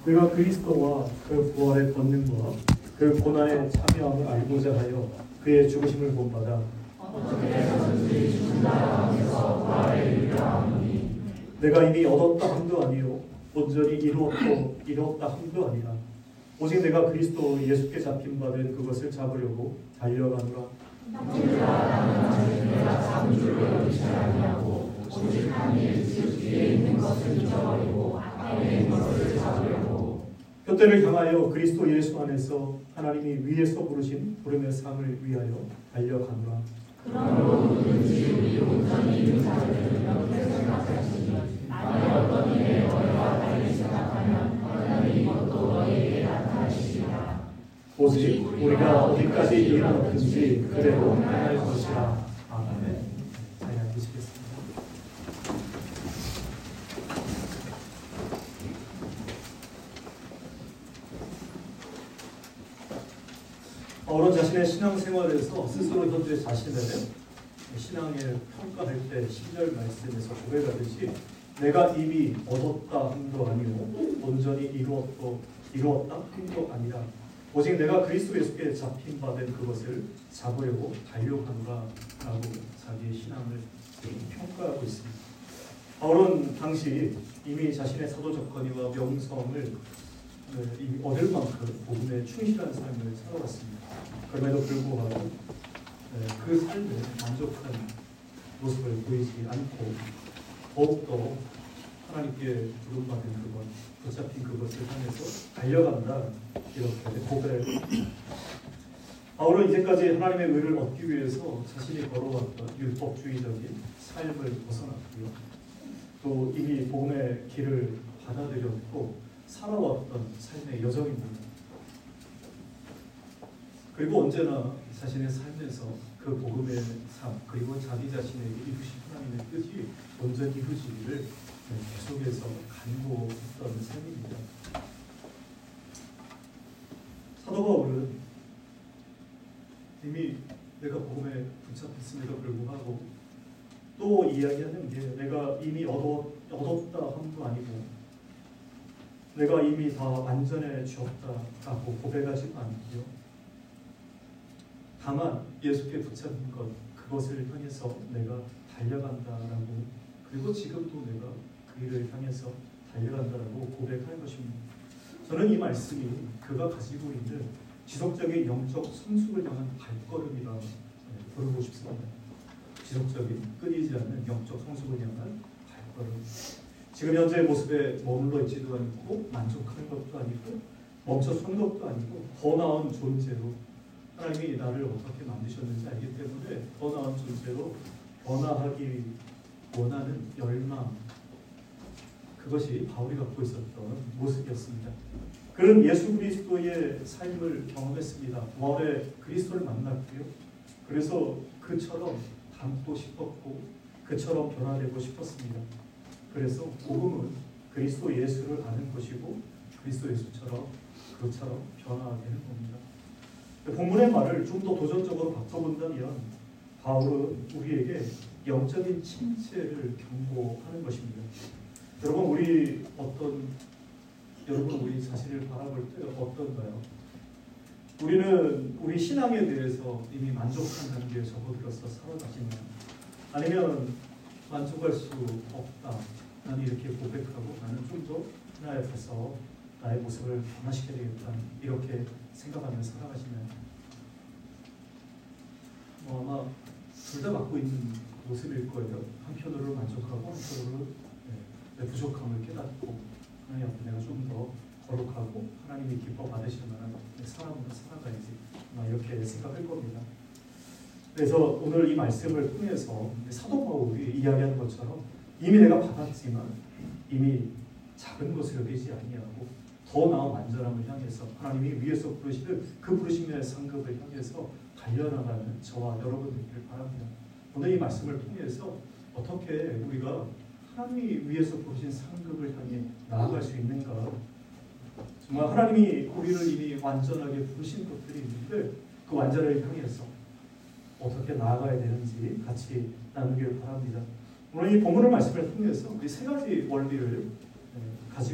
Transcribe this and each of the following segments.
내가 그리스도와 그 부활의 권능과 그 고난에 참여함을 알고자 하여 그의 죽으심을 본받아 내가 이미 얻었다 함도 아니요 온전히 이루었다 함도 아니라 오직 내가 그리스도 예수께 잡힌 바 된 그것을 잡으려고 달려가노라. 뼈대를 향하여 그리스도 예수 안에서 하나님이 위에서 부르신 부름의 상을 위하여 달려가노라. 그러므로 누구든지 우리 온전히 유사를 이렇게 생각하시니 만일 어떤 일에 너희와 달리 생각하면 하나님이 이것도 너희에게 나타내시리라. 오직 우리가 어디까지 이르렀든지 그대로 행할 것이라. 아멘. 잘 앉으시겠습니다. 바울은 자신의 신앙생활에서 스스로 현재 자신을 신앙을 평가할 때 10절 말씀에서 고백하듯이 내가 이미 얻었다 함도 아니고 온전히 이루었다 함도 아니라 오직 내가 그리스도 예수께 잡힌 바 된 그것을 잡으려고 달려가노라 라고 자기의 신앙을 평가하고 있습니다. 바울은 당시 이미 자신의 사도적 권위와 명성을 이미 얻을 만큼 복음에 충실한 삶을 살아왔습니다. 그럼에도 불구하고 그 삶에 만족한 모습을 보이지 않고 더욱더 하나님께 부름받은 그것, 붙잡힌 그것을 향해서 달려간다 이렇게 고백합니다. 바울은 이제까지 하나님의 의를 얻기 위해서 자신이 걸어왔던 율법주의적인 삶을 벗어났고요. 또 이미 복음의 길을 받아들였고 살아왔던 삶의 여정입니다. 그리고 언제나 자신의 삶에서 그 복음의 삶 그리고 자기 자신에게 이루신 하나님의 뜻이 온전히 이루어지기를 계속해서 간구했던 삶입니다. 사도 바울은 이미 내가 복음에 붙잡혔음에도 불구하고 또 이야기하는 게 내가 이미 얻었다 함도 아니고 내가 이미 다 완전해졌다라고 고백하지는 않고요. 다만 예수께 붙잡힌 것 그것을 향해서 내가 달려간다라고 그리고 지금도 내가 그 일을 향해서 달려간다라고 고백할 것입니다. 저는 이 말씀이 그가 가지고 있는 지속적인 영적 성숙을 향한 발걸음이라 부르고 싶습니다. 지속적인 끊이지 않는 영적 성숙을 향한 발걸음. 지금 현재의 모습에 머물러 있지도 않고 만족하는 것도 아니고 멈춰선 것도 아니고 더 나은 존재로 하나님이 나를 어떻게 만드셨는지 알기 때문에 더 나은 존재로 변화하기 원하는 열망 그것이 바울이 갖고 있었던 모습이었습니다. 그는 예수 그리스도의 삶을 경험했습니다. 부활의 그리스도를 만났고요. 그래서 그처럼 닮고 싶었고 그처럼 변화되고 싶었습니다. 그래서 복음은 그리스도 예수를 아는 것이고 그리스도 예수처럼 그처럼 변화되는 겁니다. 본문의 말을 좀 더 도전적으로 바꿔본다면 바울은 우리에게 영적인 침체를 경고하는 것입니다. 여러분 우리 자신을 바라볼 때 어떤가요? 우리는 우리 신앙에 대해서 이미 만족한 단계에 접어들어서 살아가시나요? 아니면 만족할 수 없다. 나는 이렇게 고백하고 나는 좀 더 하나님 앞에서 나의 모습을 변화시켜야 되겠다. 이렇게 생각하며 살아가시나요? 아마 둘 다 갖고 있는 모습일 거예요. 한편으로 만족하고 한편으로 내 부족함을 깨닫고 하나님 앞에 내가 좀 더 거룩하고 하나님이 기뻐 받으실 만한 사람으로 살아가야지 이렇게 생각할 겁니다. 그래서 오늘 이 말씀을 통해서 사도 바울이 이야기하는 것처럼 이미 내가 받았지만 이미 작은 것을 여기지 아니하고 더 나은 완전함을 향해서 하나님이 위에서 부르시는 그 부르심의 상급을 향해서 달려나가는 저와 여러분들을 바랍니다. 오늘 이 말씀을 통해서 어떻게 우리가 하나님이 위에서 부르신 상급을 향해 나아갈 수 있는가? 정말 하나님이 우리를 이미 완전하게 부르신 것들이 있는데 그 완전을 향해서 어떻게 나아가야 되는지 같이 나누기를 바랍니다. 오늘 이 본문의 말씀을 통해서 우리 세 가지 원리를 가지고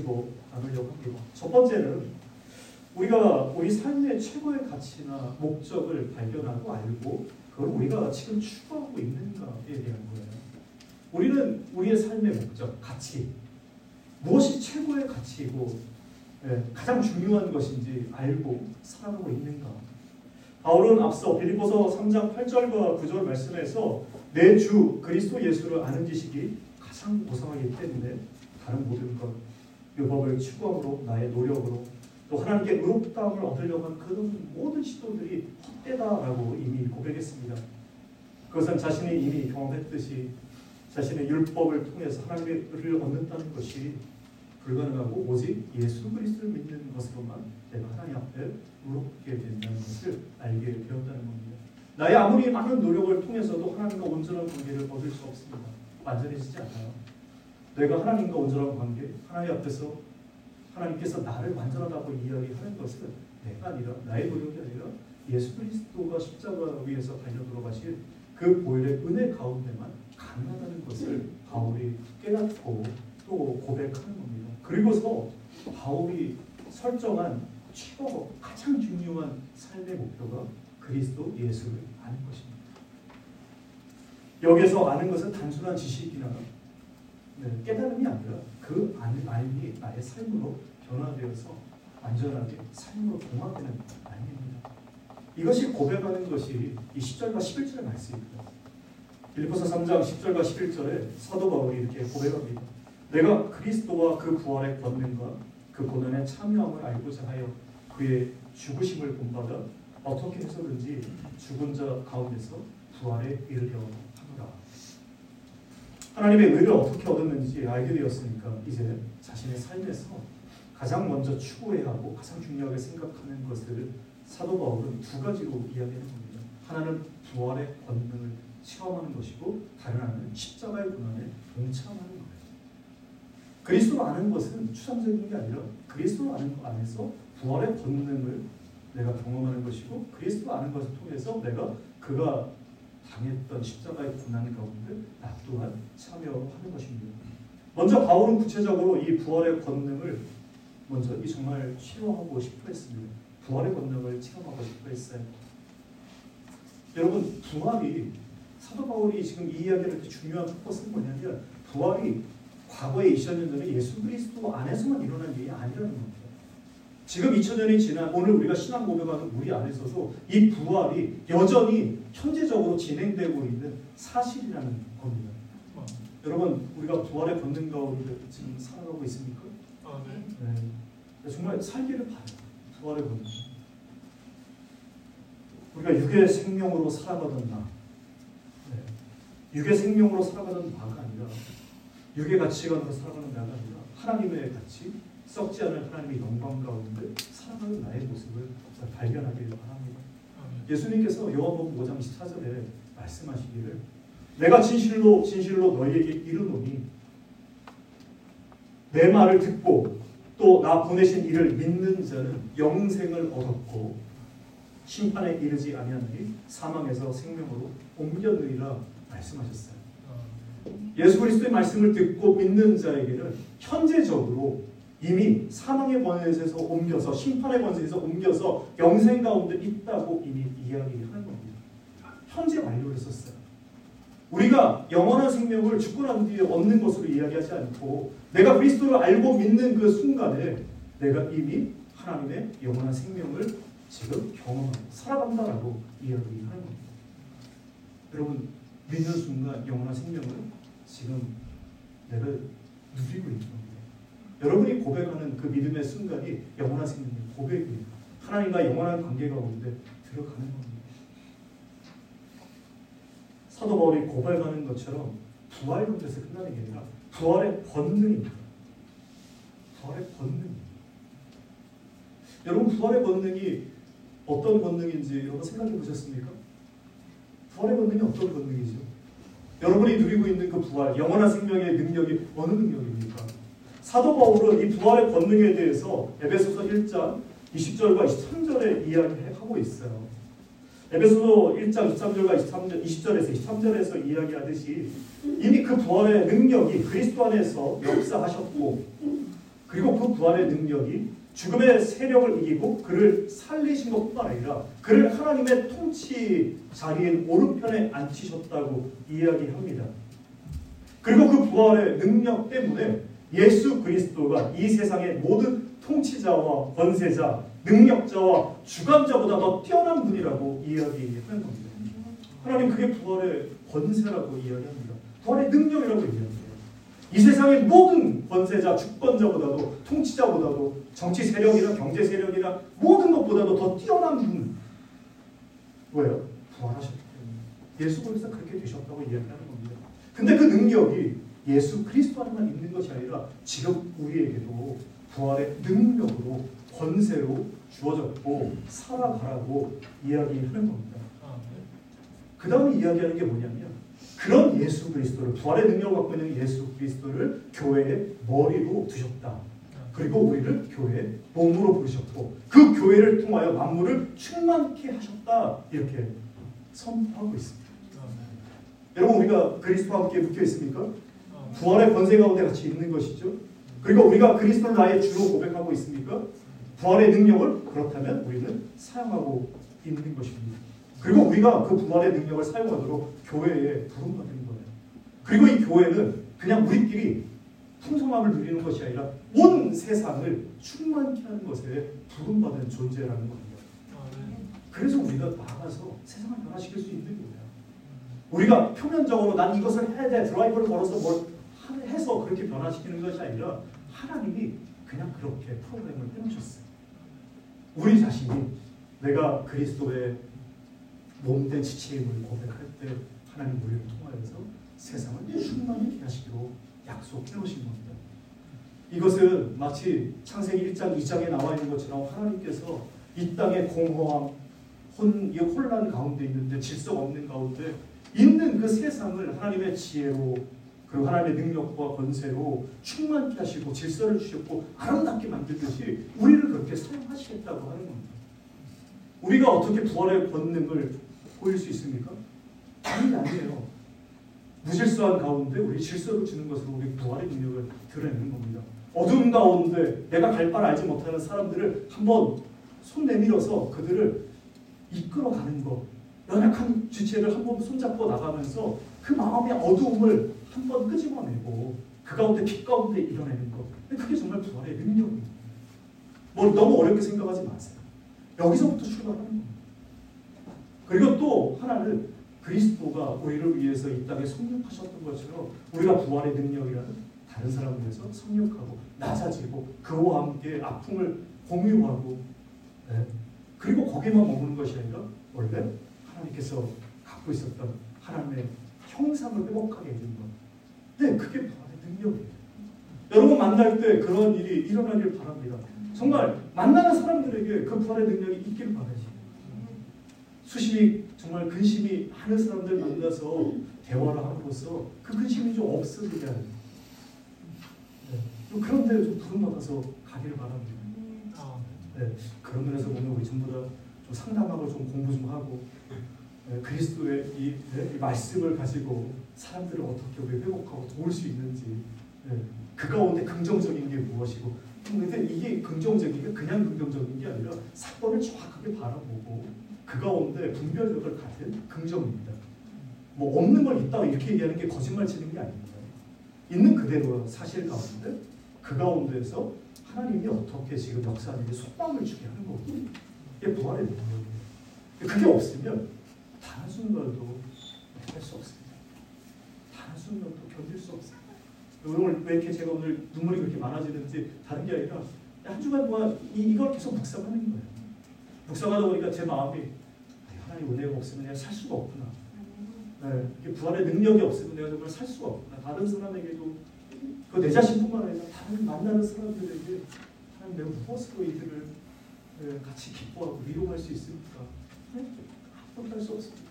나누려고 합니다. 첫 번째는 우리가 우리 삶의 최고의 가치나 목적을 발견하고 알고 그걸 우리가 지금 추구하고 있는가에 대한 거예요. 우리는 우리의 삶의 목적, 가치, 무엇이 최고의 가치이고 가장 중요한 것인지 알고 살아가고 있는가. 바울은 앞서 빌립보서 3장 8절과 9절 말씀에서 내 주 그리스도 예수를 아는 지식이 가장 고상하기 때문에 다른 모든 것, 율법을 추구함으로 나의 노력으로 또 하나님께 의롭다함을 얻으려고 한 그런 모든 시도들이 헛되다라고 이미 고백했습니다. 그것은 자신이 이미 경험했듯이 자신의 율법을 통해서 하나님의 의를 얻는다는 것이 불가능하고 오직 예수 그리스도를 믿는 것으로만 내가 하나님 앞에 의롭게 된다는 것을 알게 되었다는 겁니다. 나의 아무리 많은 노력을 통해서도 하나님과 온전한 관계를 얻을 수 없습니다. 완전해지지 않아요. 내가 하나님과 온전한 관계, 하나님 앞에서 하나님께서 나를 완전하다고 이야기하는 것은 내가 아니라 나의 노력이 아니라 예수 그리스도가 십자가 위에서 달려 돌아가신 그 보혈의 은혜 가운데만 가능하다는 것을 바울이 깨닫고 또 고백하는 겁니다. 그리고서 바울이 설정한 최고 가장 중요한 삶의 목표가 그리스도 예수를 아는 것입니다. 여기서 아는 것은 단순한 지식이나 깨달음이 아니라 그 알미 나의 삶으로 변화되어서 완전하게 삶으로 동화되는 알미입니다. 이것이 고백하는 것이 이 10절과 11절의 말씀입니다. 빌립보서 3장 10절과 11절에 사도 바울이 이렇게 고백합니다. 내가 그리스도와 그 부활의 권능과 그 고난에 참여함을 알고자 하여 그의 죽으심을 본받아 어떻게 해서든지 죽은 자 가운데서 부활에 이르려 하노라. 하나님의 의를 어떻게 얻었는지 알게 되었으니까 이제 자신의 삶에서 가장 먼저 추구해야 하고 가장 중요하게 생각하는 것을 사도 바울은 두 가지로 이야기하는 겁니다. 하나는 부활의 권능을 체험하는 것이고 다른 하나는 십자가의 고난에 동참하는 거예요. 그리스도를 아는 것은 추상적인 게 아니라 그리스도를 아는 것 안에서 부활의 권능을 내가 경험하는 것이고 그리스도를 아는 것을 통해서 내가 그가 당했던 십자가의 고난 가운데 나 또한 참여하는 것입니다. 먼저 바울은 구체적으로 이 부활의 권능을 먼저 이 정말 실험하고 싶어 했습니다. 부활의 권능을 체험하고 싶어 했어요. 여러분 부활이 사도 바울이 지금 이 이야기를 중요한 포커스는 뭐냐면 부활이 과거에 2000년 전에 예수 그리스도 안에서만 일어난 일이 아니라는 겁니다. 지금 2000년이 지난 오늘 우리가 신앙 고백하는 우리 안에서도 이 부활이 여전히 현재적으로 진행되고 있는 사실이라는 겁니다. 여러분 우리가 부활의 권능 가운데 지금 살아가고 있습니까? 네. 정말 살기를 바라요. 부활의 권능. 우리가 육의 생명으로 살아가던 나, 육의 생명으로 살아가던 나가 아니라 육의 가치관으로 살아가는 나가 아니라 하나님의 가치, 썩지 않은 하나님의 영광 가운데 살아가는 나의 모습을 발견하기를 바랍니다. 예수님께서 요한복음 5장 14절에 말씀하시기를 내가 진실로 진실로 너희에게 이르노니 내 말을 듣고 또 나 보내신 이를 믿는 자는 영생을 얻었고 심판에 이르지 아니하느니 사망에서 생명으로 옮겼느니라 말씀하셨어요. 예수 그리스도의 말씀을 듣고 믿는 자에게는 현재적으로 이미 사망의 권세에서 옮겨서 심판의 권세에서 옮겨서 영생 가운데 있다고 이미 이야기하는 겁니다. 현재 완료를 썼어요. 우리가 영원한 생명을 죽고 난 뒤에 얻는 것으로 이야기하지 않고 내가 그리스도를 알고 믿는 그 순간에 내가 이미 하나님의 영원한 생명을 지금 경험하고 살아간다라고 이야기하는 겁니다. 여러분 믿는 순간 영원한 생명을 지금 내가 누리고 있는 겁니다. 여러분이 고백하는 그 믿음의 순간이 영원한 생명의 고백입니다. 하나님과 영원한 관계 가운데 들어가는 겁니다. 사도 바울이 고백하는 것처럼 부활로 돼서 끝나는 게 아니라 부활의 권능입니다. 부활의 권능. 여러분 부활의 권능이 어떤 권능인지 여러분 생각해 보셨습니까? 부활의 권능이 어떤 권능이죠? 여러분이 누리고 있는 그 부활, 영원한 생명의 능력이 어느 능력입니까? 사도 바울은 이 부활의 권능에 대해서 에베소서 1장 20절과 23절에 이야기하고 있어요. 에베소서 1장 23절과 20절에서 23절에서 이야기하듯이 이미 그 부활의 능력이 그리스도 안에서 역사하셨고 그리고 그 부활의 능력이 죽음의 세력을 이기고 그를 살리신 것뿐만 아니라 그를 하나님의 통치 자리인 오른편에 앉히셨다고 이야기합니다. 그리고 그 부활의 능력 때문에 예수 그리스도가 이 세상의 모든 통치자와 권세자, 능력자와 주관자보다 더 뛰어난 분이라고 이야기하는 겁니다. 하나님 그게 부활의 권세라고 이야기합니다. 부활의 능력이라고 이야기합니다. 이 세상의 모든 권세자, 주권자보다도 통치자보다도 정치 세력이나 경제 세력이나 모든 것보다도 더 뛰어난 분. 왜요? 부활하셨기 때문에. 예수 그리스도가 그렇게 되셨다고 이야기하는 겁니다. 근데 그 능력이 예수 그리스도 안에만 있는 것이 아니라 지금 우리에게도 부활의 능력으로 권세로 주어졌고 살아가라고 이야기하는 겁니다. 그 다음에 이야기하는 게 뭐냐면 그런 예수 그리스도를 부활의 능력을 갖고 있는 예수 그리스도를 교회의 머리로 두셨다. 그리고 우리를 교회의 몸으로 부르셨고 그 교회를 통하여 만물을 충만케 하셨다. 이렇게 선포하고 있습니다. 여러분 우리가 그리스도와 함께 묶여 있습니까? 부활의 권세 가운데 같이 있는 것이죠. 그리고 우리가 그리스도를 나의 주로 고백하고 있습니까? 부활의 능력을 그렇다면 우리는 사용하고 있는 것입니다. 그리고 우리가 그 부활의 능력을 사용하도록 교회에 부름받는 거예요. 그리고 이 교회는 그냥 우리끼리 풍성함을 누리는 것이 아니라 온 세상을 충만케 하는 것에 부름받은 존재라는 겁니다. 그래서 우리가 나가서 세상을 변화시킬 수 있는 거예요. 우리가 표면적으로 난 이것을 해야 돼, 드라이버를 걸어서 뭘 해서 그렇게 변화시키는 것이 아니라 하나님이 그냥 그렇게 프로그램을 해놓으셨어요. 우리 자신이 내가 그리스도의 몸된 지체임을 고백할 때 하나님 우리를 통하여서 세상을 충만히 하시기로 약속해 오신 겁니다. 이것은 마치 창세기 1장 2장에 나와 있는 것처럼 하나님께서 이 땅의 공허함, 혼란 가운데 있는데 질서가 없는 가운데 있는 그 세상을 하나님의 지혜로 그리고 하나님의 능력과 권세로 충만케 하시고 질서를 주셨고 아름답게 만들듯이 우리를 그렇게 사용하시겠다고 하는 겁니다. 우리가 어떻게 부활의 권능을 보일 수 있습니까? 당연히 아니에요. 무질서한 가운데 우리 질서를 주는 것으로 우리 부활의 능력을 드러내는 겁니다. 어두운 가운데 내가 갈 바를 알지 못하는 사람들을 한번 손 내밀어서 그들을 이끌어가는 것, 연약한 지체를 한번 손잡고 나가면서 그 마음의 어두움을 한번 끄집어내고 그 가운데 빛 가운데 이뤄내는 것. 그게 정말 부활의 능력입니다. 뭐 너무 어렵게 생각하지 마세요. 여기서부터 출발하는 겁니다. 그리고 또 하나는 그리스도가 우리를 위해서 이 땅에 성육하셨던 것처럼 우리가 부활의 능력이라는 다른 사람을 위해서 성육하고 낮아지고 그와 함께 아픔을 공유하고 그리고 거기만 머무는 것이 아니라 원래 하나님께서 갖고 있었던 하나님의 형상을 회복하게 해준 것. 네, 그게 부활의 능력이에요. 여러분 만날 때 그런 일이 일어나길 바랍니다. 정말 만나는 사람들에게 그 부활의 능력이 있기를 바라지. 수심이 정말 근심이 많은 사람들 만나서 대화를 함으로써 그 근심이 좀 없어지게 하는 그런 데를 좀 부름받아서 가기를 바랍니다. 네, 그런 면에서 보면 우리 전부 다 좀 상담하고 좀 공부 좀 하고 그리스도의 이 말씀을 가지고 사람들을 어떻게 우리 회복하고 도울 수 있는지 그 가운데 긍정적인 게 무엇이고 근데 이게 긍정적인 게 그냥 긍정적인 게 아니라 사건을 정확하게 바라보고 그 가운데 분별력을 가진 긍정입니다. 뭐 없는 걸 있다고 이렇게 얘기하는 게 거짓말 치는 게 아닙니다. 있는 그대로 사실 가운데 그 가운데에서 하나님이 어떻게 지금 역사하는지 소망을 주게 하는 거거든요. 이게 부활의 능력이에요. 그게 없으면 단 한순간도 할 수 없습니다. 단 한순간도 견딜 수 없습니다. 오늘 왜 이렇게 제가 오늘 눈물이 그렇게 많아지는지 다른 게 아니라 한 주간 동안 이걸 계속 묵상하는 거예요. 묵상하다 보니까 제 마음이 하나님 은혜가 없으면 내가 살 수가 없구나. 네, 부활의 능력이 없으면 내가 정말 살 수가 없구나. 다른 사람에게도 그 내 자신뿐만 아니라 다른 만나는 사람들에게 하나님 내가 무엇으로 이들을 같이 기뻐하고 위로할 수 있습니까? 아무것도 할 수 없습니다.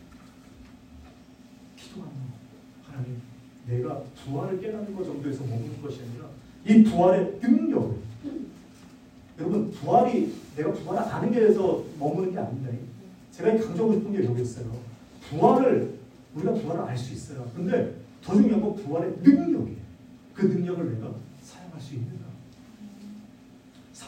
기도하는 하나님 내가 부활을 깨닫는 것 정도에서 머무는 것이 아니라 이 부활의 능력을 여러분 부활이 내가 부활을 아는 게 돼서 머무는 게 아닙니다. 제가 강조하고 싶은 게 여기 있어요. 우리가 부활을 알 수 있어요. 근데 더 중요한 건 부활의 능력이에요. 그 능력을 내가 사용할 수 있는가.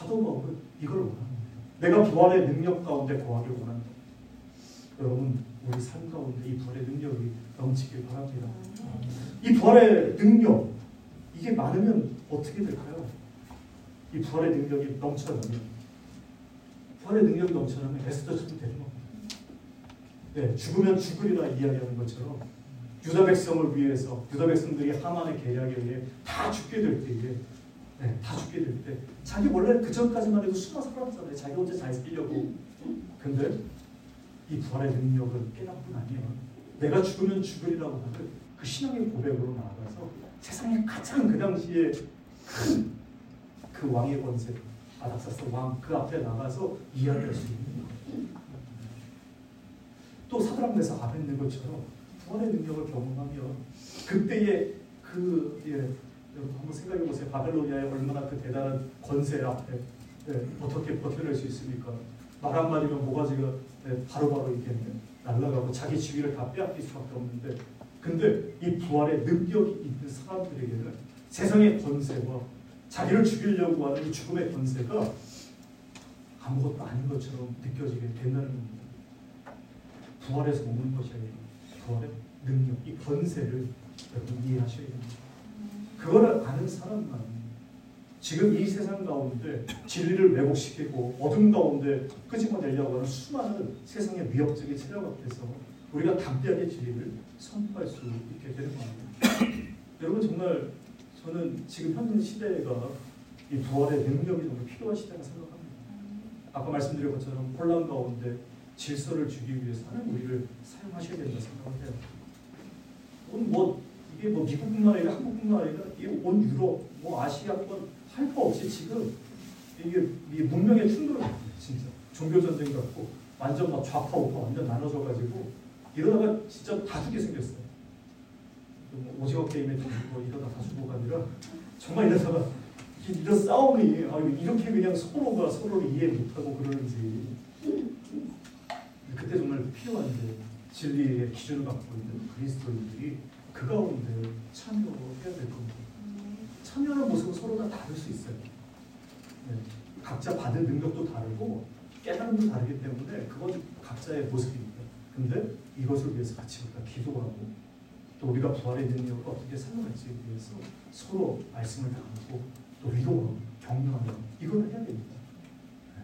사도 바울은 이걸 원합니다. 내가 부활의 능력 가운데 거하길 원한다. 여러분, 우리 삶 가운데 이 부활의 능력이 넘치길 바랍니다. 이 부활의 능력, 이게 많으면 어떻게 될까요? 이 부활의 능력이 넘쳐나면, 부활의 능력이 넘쳐나면 에스더처럼 되는 겁니다. 네, 죽으면 죽으리라 이야기하는 것처럼 유다 백성을 위해서, 유다 백성들이 하만의 계략에 의해 다 죽게 될 때에, 네, 다 죽게 될 때, 자기 원래 그 전까지만 해도 숨어 살았잖아요. 자기 혼자 잘 살려고. 근데 이 부활의 능력을 깨닫고 나면 내가 죽으면 죽으리라고 하는 그 신앙의 고백으로 나아가서 세상에 가장 그 당시에 큰 그 왕의 권세, 아닥사스 왕 그 앞에 나가서 이야기할 수 있는 거예요. 또 사드락 메삭 아벳네고처럼 부활의 능력을 경험하며 그때의 여러분 한번 생각해 보세요. 바벨로니아의 얼마나 그 대단한 권세 앞에 어떻게 버텨낼 수 있습니까? 말 한마디면 모가지가 바로바로 이렇게 날아가고 자기 지위를 다 빼앗길 수밖에 없는데, 근데 이 부활의 능력이 있는 사람들에게는 세상의 권세와 자기를 죽이려고 하는 이 죽음의 권세가 아무것도 아닌 것처럼 느껴지게 된다는 겁니다. 부활에서 오는 것이 아니라 부활의 능력, 이 권세를 여러분 이해하셔야 됩니다. 그거를 아는 사람만 지금 이 세상 가운데 진리를 왜곡시키고 어둠 가운데 끄집어내려고 하는 수많은 세상의 위협적인 세력 앞에서 우리가 담대하게 진리를 선포할 수 있게 되는 겁니다. 여러분, 정말 저는 지금 현 시대가 이 부활의 능력이 정말 필요한 시대라고 생각합니다. 아까 말씀드린 것처럼 혼란 가운데 질서를 주기 위해서 하나님 우리를 사용하셔야 된다 생각을 해요. 이게 미국뿐만 아니라 한국뿐만 아니라 이게 온 유럽, 아시아권 할 거 없이 지금 이게 문명의 충돌을 합니다. 진짜 종교 전쟁 같고 완전 막 좌파 우파 완전 나눠져가지고 이러다가 진짜 다 죽게 생겼어요. 오징어 게임에 죽고 이러다 다 죽어가 아니라 정말 이러다가 이런 싸움이 이렇게 그냥 서로가 서로를 이해 못하고 그러는지, 그때 정말 필요한데 진리의 기준을 갖고 있는 그리스도인들이 그 가운데 참여해야 될 겁니다. 참여하는 모습은 서로 다 다를 수 있어요. 네. 각자 받은 능력도 다르고 깨달음도 다르기 때문에 그건 각자의 모습입니다. 근데 이것을 위해서 같이 우리가 기도하고 또 우리가 부활의 능력을 어떻게 사용할지 위해서 서로 말씀을 나누고 또 위로하고 격려하고 이걸 해야 됩니다. 네.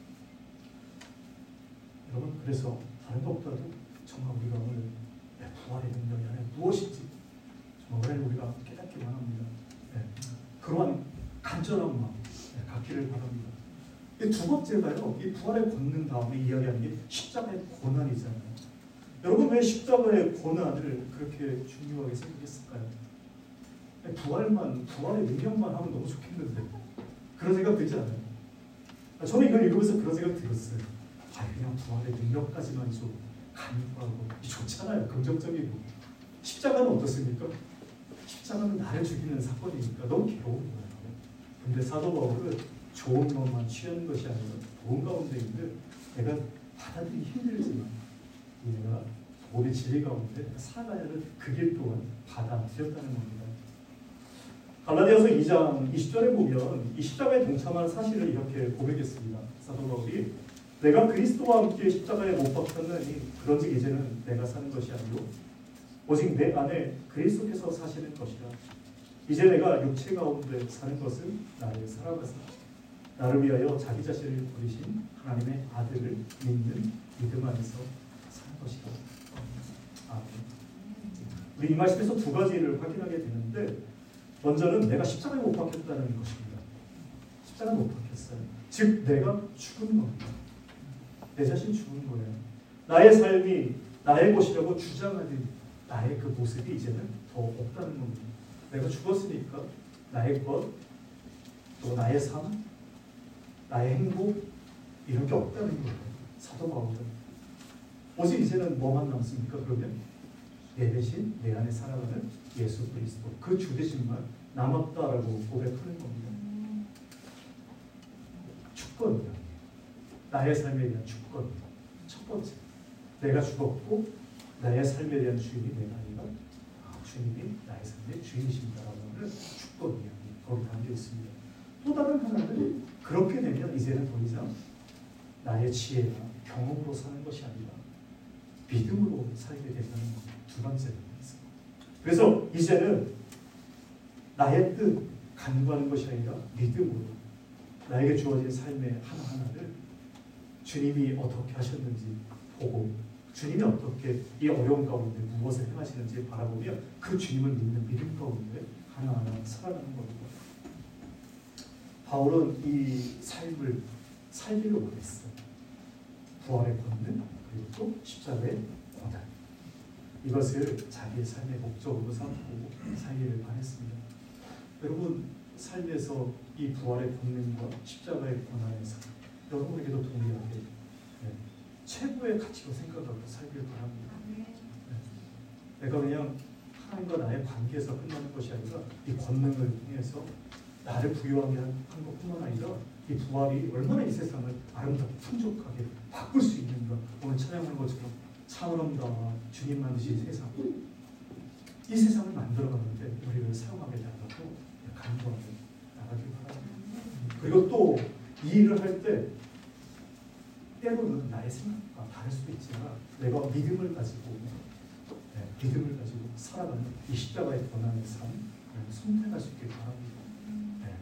여러분, 그래서 다른 것보다도 정말 우리가 오늘 부활의 능력이 안에 무엇인지 정말 우리가 깨닫기만 합니다. 네. 그러한 간절한 마음 갖기를 바랍니다. 두 번째가요, 이 부활의 권능 다음에 이야기하는 게 십자가의 고난이잖아요. 여러분, 왜 십자가의 고난을 그렇게 중요하게 생각했을까요? 부활의 능력만 하면 너무 좋겠는데 그런 생각 들지 않아요? 저는 이걸 읽으면서 그런 생각 들었어요. 그냥 부활의 능력까지만 좀 간구하고 좋잖아요. 긍정적이고. 십자가는 어떻습니까? 십자가는 나를 죽이는 사건이니까 너무 괴로운 거예요. 근데 사도 바울은 좋은 것만 취하는 것이 아니라 좋은 가운데 있는 내가 받아들이기 힘들지만 내가 우리 진리 가운데 살아야 하는 그 길 또한 받아들였다는 겁니다. 갈라디아서 2장 20절에 보면 이 십자가에 동참한 사실을 이렇게 고백했습니다. 사도 바울이 내가 그리스도와 함께 십자가에 못 박혔느니 그런즉 이제는 내가 사는 것이 아니요 오직 내 안에 그리스도께서 사시는 것이라. 이제 내가 육체 가운데 사는 것은 나의 살아가사 나를 위하여 자기 자신을 버리신 하나님의 아들을 믿는 믿음 안에서 사는 것이다. 아멘. 우리 이 말씀에서 두 가지를 확인하게 되는데, 먼저는 내가 십자가에 못 박혔다는 것입니다. 십자가에 못 박혔어요. 즉 내가 죽은 겁니다. 내 자신 죽은 거예요. 나의 삶이 나의 것이라고 주장하는 나의 그 모습이 이제는 더 없다는 겁니다. 내가 죽었으니까 나의 것, 또 나의 삶, 나의 행복 이런 게 없다는 거예요. 사도 바울은 오직 이제는 뭐만 남습니까? 그러면 내 대신 내 안에 살아가는 예수 그리스도, 그 주 대신만 남았다라고 고백하는 겁니다. 주권이다. 나의 삶에 대한 주권. 첫 번째, 내가 죽었고 나의 삶에 대한 주인이 내가 아니라 주님이 나의 삶의 주인이십니다라고 하는 주권 이야기 거기 담겨 있습니다. 또 다른 하나는 그렇게 되면 이제는 더 이상 나의 지혜나 경험으로 사는 것이 아니라 믿음으로 살게 된다는 두 번째는 있습니다. 그래서 이제는 나의 뜻, 간구하는 것이 아니라 믿음으로 나에게 주어진 삶의 하나하나를 주님이 어떻게 하셨는지 보고 주님이 어떻게 이 어려운 가운데 무엇을 행하시는지 바라보며 그 주님을 믿는 믿음 가운데 하나하나 살아가는 겁니다. 바울은 이 삶을 살기를 원했어요. 부활의 권능 그리고 또 십자가의 고난 이것을 자기의 삶의 목적으로 삼고 살기를 바랬습니다. 여러분 삶에서 이 부활의 권능과 십자가의 고난의 삶 여러분에게도 동일하게 최고의 가치로 생각하고 살기를 바랍니다. 내가 그냥 하나님과 나의 관계에서 끝나는 것이 아니라 이 권능을 통해서 나를 부유하게 한 것뿐만 아니라 이 부활이 얼마나 이 세상을 아름답고 풍족하게 바꿀 수 있는가. 오늘 찬양하는 것처럼 참으론다 주님 만드신 세상 이 세상을 만들어가는데 우리를 사용하게 달라고 간구하고 나가길 바랍니다. 그리고 또 이 일을 할 때 때로는 나의 생각과 다를 수도 있지만 내가 믿음을 가지고 살아가는 이 십자가의 고난의 삶을 선택할 수 있길 바랍니다.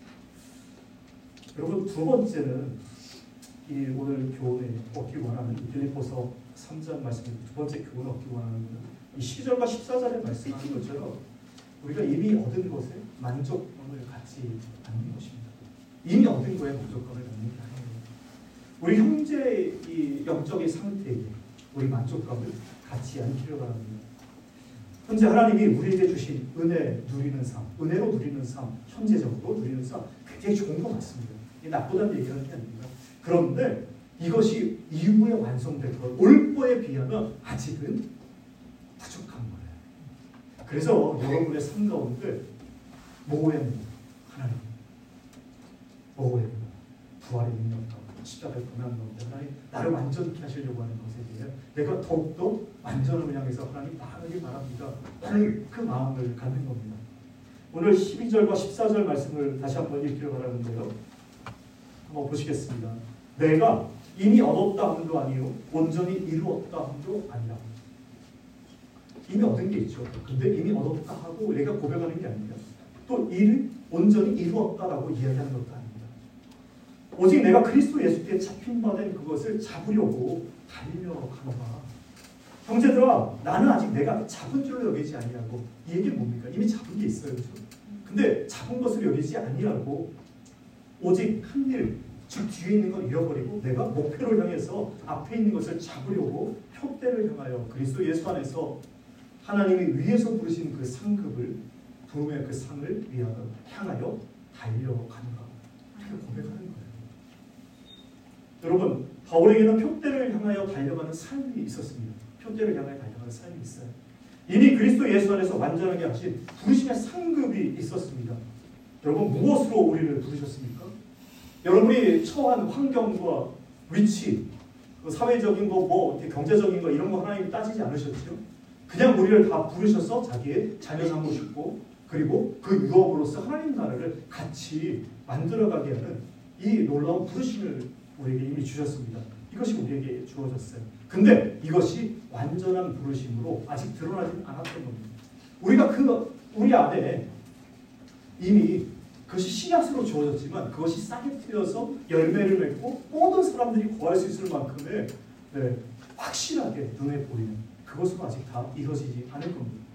여러분 두 번째는 이 오늘 교훈에 얻기 원하는 빌립보서 3장 말씀 두 번째 교훈을 얻기 원하는 것은 이 12절과 14절에 말씀하는 것처럼 우리가 이미 얻은 것에 만족감을 갖지 않는 것입니다. 이미 얻은 거에 만족감을 갖는 게 아니에요. 우리 형제의 이 영적인 상태에 우리 만족감을 갖지 않기를 바랍니다. 현재 하나님이 우리에게 주신 은혜 누리는 삶, 은혜로 누리는 삶, 현재적으로 누리는 삶 굉장히 좋은 것 같습니다. 이게 나쁘다는 얘기하는 게 아닙니다. 그런데 이것이 이후에 완성될 것, 올 거에 비하면 아직은 부족한 거예요. 그래서 여러분의 삶 가운데 모호의 하나님, 모호의 부활의 능력 가운데 십자가의 고난 가운데 하나님 나를 완전케 하시려고 하는 것에 대해 내가 더욱더 완전을 향해서 하나님 나아가길 바랍니다. 하나님 그 마음을 갖는 겁니다. 오늘 12절과 14절 말씀을 다시 한번 읽기를 바라는데요. 한번 보시겠습니다. 내가 이미 얻었다 함도 아니요 온전히 이루었다 함도 아니라. 이미 얻은 게 있죠. 근데 이미 얻었다 하고 내가 고백하는 게 아니라 또 이를 온전히 이루었다라고 이야기하는 것도 아닙니다. 오직 내가 그리스도 예수께 잡힌 바 된 그것을 잡으려고 달려가노라. 형제들아 나는 아직 내가 잡은 줄로 여기지 아니하고 이 얘기는 뭡니까? 이미 잡은 게 있어요. 그렇죠? 근데 잡은 것을 여기지 아니하고 오직 한 일, 즉 뒤에 있는 걸 잃어버리고 내가 목표를 향해서 앞에 있는 것을 잡으려고 표대를 향하여 그리스도 예수 안에서 하나님이 위에서 부르신 그 상급을 부름의 그 상을 향하여 달려가는가 이렇게 고백하는 거예요. 여러분 바울에게는 표대를 향하여 달려가는 삶이 있었습니다. 표대를 향하여 달려가는 삶이 있어요. 이미 그리스도 예수 안에서 완전하게 하신 부르심의 상급이 있었습니다. 여러분 무엇으로 우리를 부르셨습니까? 여러분이 처한 환경과 위치, 사회적인 거, 경제적인 거 이런 거 하나님 따지지 않으셨죠? 그냥 우리를 다 부르셔서 자기의 자녀 삼으셨고 그리고 그 유업으로서 하나님 나라를 같이 만들어가게 하는 이 놀라운 부르심을 우리에게 이미 주셨습니다. 이것이 우리에게 주어졌어요. 근데 이것이 완전한 부르심으로 아직 드러나지 않았던 겁니다. 우리 안에 이미 그것이 씨앗으로 주어졌지만 그것이 싹이 트여서 열매를 맺고 모든 사람들이 구할 수 있을 만큼의 확실하게 눈에 보이는 그것으로 아직 다 이루어지지 않을 겁니다.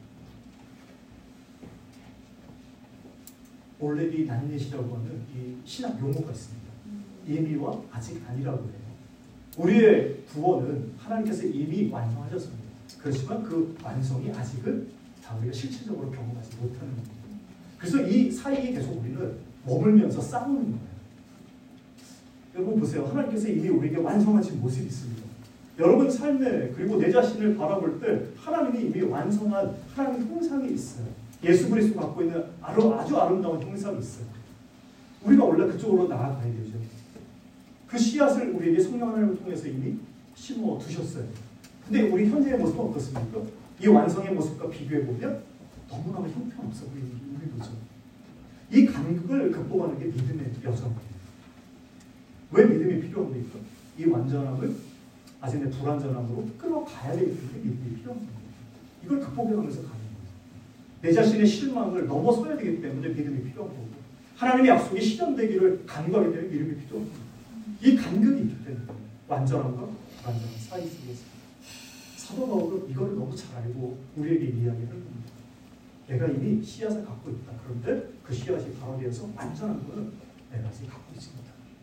올레비 난닛이라고 하는 이 신학 용어가 있습니다. 이미와 아직 아니라고 해요. 우리의 구원은 하나님께서 이미 완성하셨습니다. 그렇지만 그 완성이 아직은 다 우리가 실체적으로 경험하지 못하는 겁니다. 그래서 이 사이에 계속 우리는 머물면서 싸우는 거예요. 여러분 보세요. 하나님께서 이미 우리에게 완성하신 모습이 있습니다. 여러분 삶에 그리고 내 자신을 바라볼 때 하나님이 이미 완성한 하나님의 형상이 있어요. 예수 그리스도가 갖고 있는 아주 아름다운 형상이 있어요. 우리가 원래 그쪽으로 나아가야 되죠. 그 씨앗을 우리에게 성령 하나님을 통해서 이미 심어 두셨어요. 근데 우리 현재의 모습은 어떻습니까? 이 완성의 모습과 비교해보면 너무나도 형편없어 보이는 우리도죠. 이 간극을 극복하는 게 믿음의 여정이에요. 왜 믿음이 필요합니까? 이 완전함을 자신의 불완전함으로 끌어가야 되기 때문에 믿음이 필요한 거예요. 이걸 극복해가면서 가는 거예요. 내 자신의 실망을 넘어서야 되기 때문에 믿음이 필요한 거고, 하나님의 약속이 실현되기를 간구하기 때문에 믿음이 필요한 거예요. 이 간극이 있기 때문에 완전함과 불완전함 사이 속에서 사도 바울은 이걸 너무 잘 알고 우리에게 이야기를 합니다. 내가 이미 씨앗을 갖고 있다. 그런데 그 씨앗이 발화되어서 완전한 것은 내가 아직 갖고 있습니다.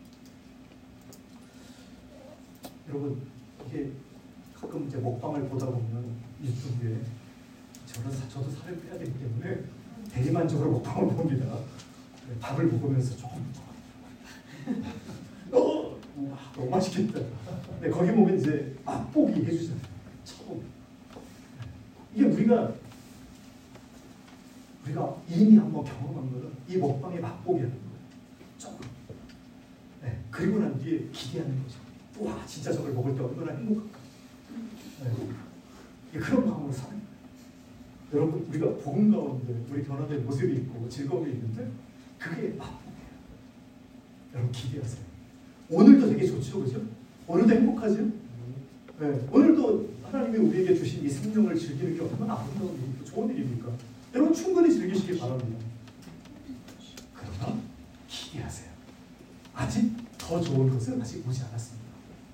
여러분, 이게 가끔 이제 먹방을 보다 보면 유튜브에 저도 살을 빼야 되기 때문에 대리만족으로 먹방을 봅니다. 밥을 먹으면서 조금 너무 맛있겠다. 네, 거기 보면 이제 맛보기 해주잖아요. 처음. 이게 우리가 이미 한번 경험한 거는 이 먹방의 맛보기 하는 거예요. 조금. 네, 그리고 난 뒤에 기대하는 거죠. 와, 진짜 저걸 먹을 때 얼마나 행복할까. 네, 그런 마음으로 사는 거예요. 여러분, 우리가 복음 가운데 우리 변화된 모습이 있고 즐거움이 있는데 그게 맛보기예요. 여러분, 기대하세요. 오늘도 되게 좋죠, 그죠? 오늘도 행복하죠? 네, 오늘도 하나님이 우리에게 주신 이 생명을 즐기는 게 얼마나 아름다운 일이고 좋은 일입니까? 여러분, 충분히 즐기시기 바랍니다. 그러나 기대하세요. 아직 더 좋은 것은 아직 오지 않았습니다.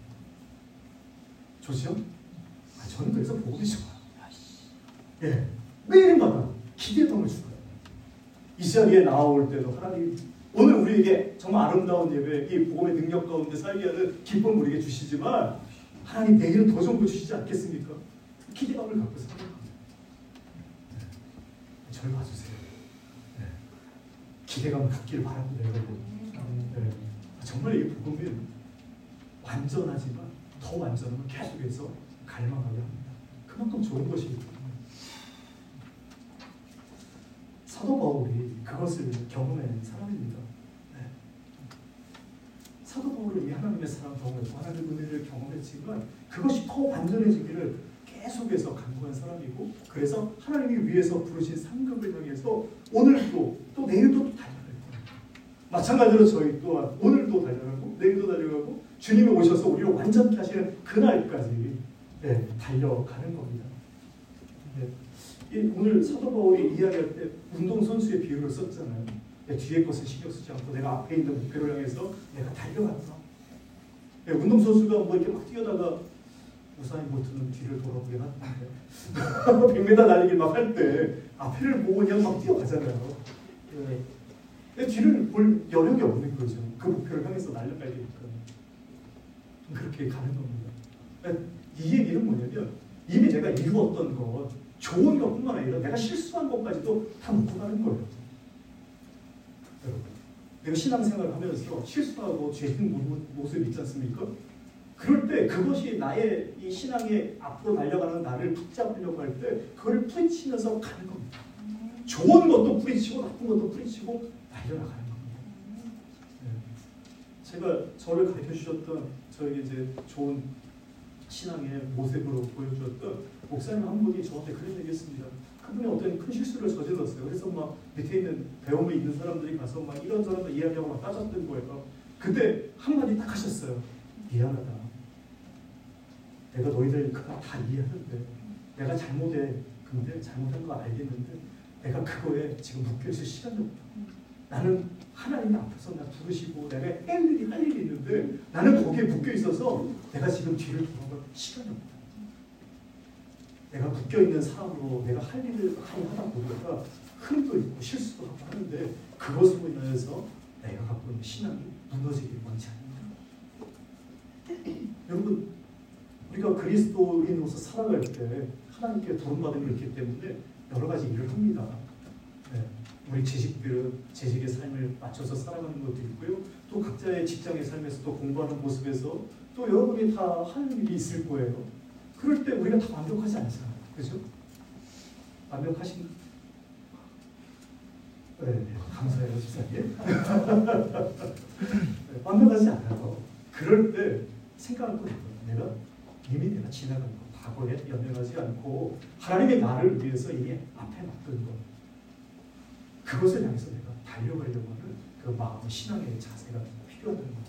좋죠? 저는 그래서 복음이 좋아요. 예, 매일마다 기대감을 주고요. 이 자리에 나올 때도 하나님 오늘 우리에게 정말 아름다운 예배, 이 복음의 능력 가운데 살게 하는 기쁨을 우리에게 주시지만 하나님 내일은 더 좋은 거 주시지 않겠습니까? 기대감을 갖고 살아갑니다. 네. 저를 봐주세요. 네. 기대감을 갖기를 바랍니다, 여러분. 네. 정말 이 복음이 완전하지만 더 완전함을 계속해서 갈망하게 합니다. 그만큼 좋은 것이기 때문에. 사도 바울이 그것을 경험한 사람입니다. 네. 사도 바울은 이 하나님의 사랑 경험했고 하나님의 은혜를 경험했지만 그것이 더 완전해지기를 계속해서 간구한 사람이고, 그래서 하나님이 위해서 부르신 상급을 향해서 오늘도 또 내일도 또 달려갈 거예요. 마찬가지로 저희 또한 오늘도 달려가고 내일도 달려가고 주님이 오셔서 우리를 완전케 하시는 그날까지 네, 달려가는 겁니다. 네. 오늘 사도 바울이 이야기할 때 운동선수의 비유를 썼잖아요. 내 뒤에 것을 신경 쓰지 않고 내가 앞에 있는 목표를 향해서 내가 달려간다. 네, 운동선수가 뭐 이렇게 막 뛰어다가 우사인 볼트는 뒤를 돌아보긴 하는데 100m 달리기 막 할 때 앞에를 보고 그냥 막 뛰어가잖아요. 네. 뒤를 볼 여력이 없는 거죠. 그 목표를 향해서 날려가야 되니까. 그렇게 가는 겁니다. 네. 이 얘기는 뭐냐면 이미 내가 이루었던 것, 좋은 것뿐만 아니라 내가 실수한 것까지도 다 놓고 가는 거예요. 여러분, 내가 신앙생활을 하면서 실수하고 죄진 모습이 있지 않습니까? 그럴 때 그것이 나의 이 신앙의 앞으로 달려가는 나를 붙잡으려고 할 때 그걸 뿌리치면서 가는 겁니다. 좋은 것도 뿌리치고 나쁜 것도 뿌리치고 달려나가는 겁니다. 네. 제가 저를 가르쳐 주셨던 저에게 이제 좋은 신앙의 모습으로 보여주었던 목사님 한 분이 저한테 그런 얘기했습니다. 그분이 어떤 큰 실수를 저질렀어요. 그래서 막 밑에 있는 배움이 있는 사람들이 가서 막 이런저런 이야기하고 막 따졌던 거예요. 그때 한마디 딱 하셨어요. 미안하다. 내가 너희들 그거 다 이해하는데 내가 근데 잘못한 거 알겠는데 내가 그거에 지금 묶여있을 시간이 없다. 나는 하나님 앞에서 나 부르시고 내가 할 일이 있는데 나는 거기에 묶여있어서 내가 지금 뒤를 돌아볼 시간이 없다. 내가 묶여있는 사람으로 내가 할 일을 많이 하다 보니까 흠도 있고 실수도 하고 하는데 그것으로 인해서 내가 갖고 있는 신앙이 무너지길 원치 않는다. 여러분, 우리가 그리스도인으로서 살아갈 때 하나님께 부름받은 게 있기 때문에 여러 가지 일을 합니다. 네. 우리 재직들은 재직의 삶을 맞춰서 살아가는 것도 있고요. 또 각자의 직장의 삶에서 또 공부하는 모습에서 또 여러분이 다 하는 일이 있을 거예요. 그럴 때 우리가 다 완벽하지 않잖아요. 그죠? 완벽하신? 네, 감사해요, 집사님. 네, 완벽하지 않아요. 그럴 때 생각을 또 해요. 내가 지나간 거, 과거에 연연하지 않고 하나님의 나를 위해서 이미 앞에 놨던 것, 그것을 향해서 내가 달려가려고 하는 그 마음의 신앙의 자세가 필요하다는 겁니다.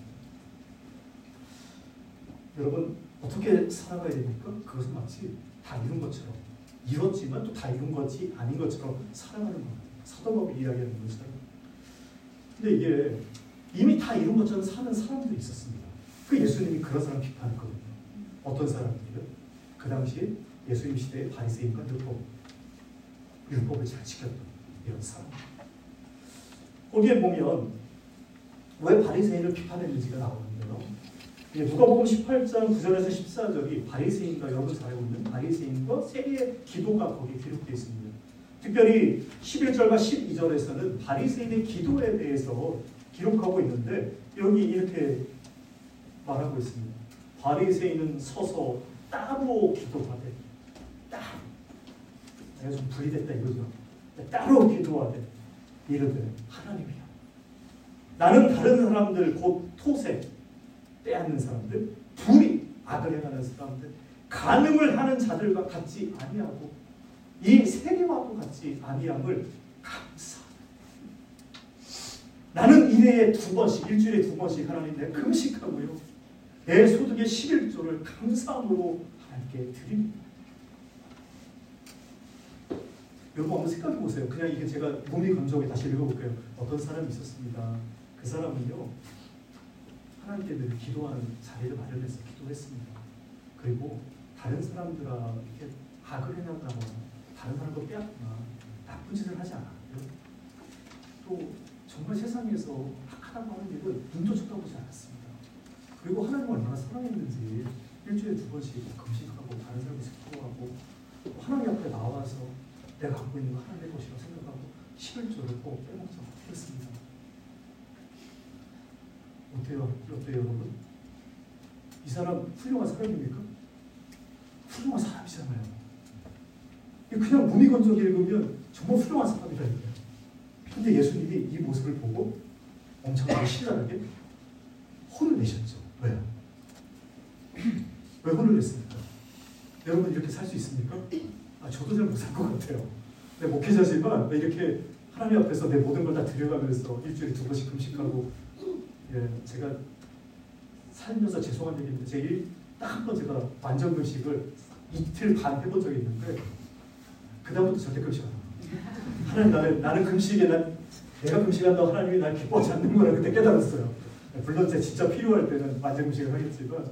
여러분 어떻게 살아가야 됩니까? 그것은 마치 다 이룬 것처럼 이뤘지만 또 다 이룬 것이 아닌 것처럼 살아가는 겁니다. 사도바울이 이야기하는 것처럼. 근데 이게 이미 다 이룬 것처럼 사는 사람들이 있었습니다. 그 예수님이 그런 사람 비판했거든요. 어떤 사람들이요? 그 당시에 예수님 시대의 바리새인과 율법을 잘 지켰던 이런 사람. 거기에 보면 왜 바리새인을 비판했는지가 나오는데요. 누가복음 18장 9절에서 14절이 바리새인과 여러분 잘 알고 있는 바리새인과 세리의 기도가 거기에 기록되어 있습니다. 특별히 11절과 12절에서는 바리새인의 기도에 대해서 기록하고 있는데 여기 이렇게 말하고 있습니다. 바리새인은 서서 따로 기도하되 따로 내가 좀 분리됐다 이거죠. 따로 기도하되 이르되 하나님이여 나는 다른 사람들 곧 토색 빼앗는 사람들 불의 악을 행하는 사람들 간음을 하는 자들과 같지 아니하고 이 세리와도 같지 아니함을 감사하다. 나는 일주일에 두 번씩 하나님 내 금식하고요. 내 소득의 11조를 감사함으로 하나님께 드립니다. 여러분 한번 생각해 보세요. 그냥 이게 제가 몸이 건조하게 다시 읽어볼게요. 어떤 사람이 있었습니다. 그 사람은요. 하나님께 늘 기도하는 자리를 마련해서 기도했습니다. 그리고 다른 사람들과 이렇게 악을 해나가거나 다른 사람도 빼앗거나 나쁜 짓을 하지 않았고요. 또 정말 세상에서 악하다고 하는 일을 눈도 쳐다보지 않았습니다. 그리고 하나님을 얼마나 사랑했는지 일주일에 2번씩 금식하고 다른 사람을 슬퍼하고 하나님 앞에 나와서 내가 갖고 있는 거 하나님의 것이라고 생각하고 11조를 꼭 빼먹지 않겠습니다. 어때요 여러분? 이 사람 훌륭한 사람입니까? 훌륭한 사람이잖아요. 그냥 무미건조하게 읽으면 정말 훌륭한 사람이라니까요. 근데 예수님이 이 모습을 보고 엄청나게 신랄하게 혼을 내셨죠. 왜요? 왜 혼을 냈습니까? 여러분 이렇게 살 수 있습니까? 저도 잘 못 살 것 같아요. 내 목회자지만 이렇게 하나님 앞에서 내 모든 걸 다 드려가면서 일주일에 2번씩 금식하고 제가 살면서 죄송한 얘기인데 제가 딱 한 번 제가 완전 금식을 이틀 반 해본 적이 있는데 그 다음부터 절대 금식 안 해요. 하나님 나는 금식에 내가 금식한다고 하나님이 날 기뻐하지 않는 거라 그때 깨달았어요. 물론 제가 진짜 필요할 때는 완전 금식을 하겠지만